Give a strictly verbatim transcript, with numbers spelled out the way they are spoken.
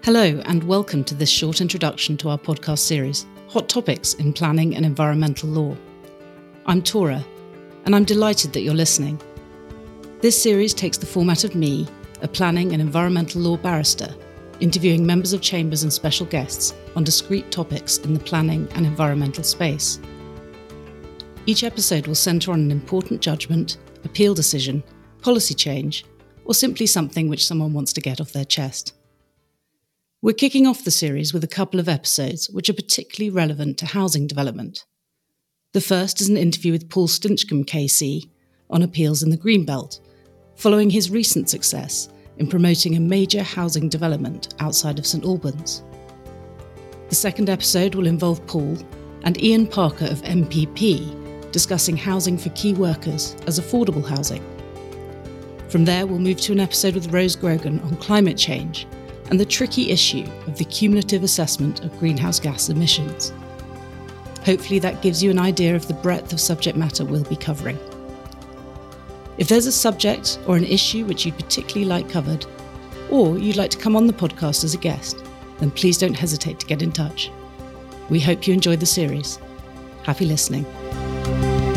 Hello and welcome to this short introduction to our podcast series, Hot Topics in Planning and Environmental Law. I'm Tora, and I'm delighted that you're listening. This series takes the format of me, a planning and environmental law barrister, interviewing members of chambers and special guests on discrete topics in the planning and environmental space. Each episode will centre on an important judgment, appeal decision, policy change, or simply something which someone wants to get off their chest. We're kicking off the series with a couple of episodes which are particularly relevant to housing development. The first is an interview with Paul Stinchcombe K C on appeals in the Greenbelt, following his recent success in promoting a major housing development outside of St Albans. The second episode will involve Paul and Ian Parker of M P P discussing housing for key workers as affordable housing. From there, we'll move to an episode with Rose Grogan on climate change and the tricky issue of the cumulative assessment of greenhouse gas emissions. Hopefully that gives you an idea of the breadth of subject matter we'll be covering. If there's a subject or an issue which you'd particularly like covered, or you'd like to come on the podcast as a guest, then please don't hesitate to get in touch. We hope you enjoy the series. Happy listening.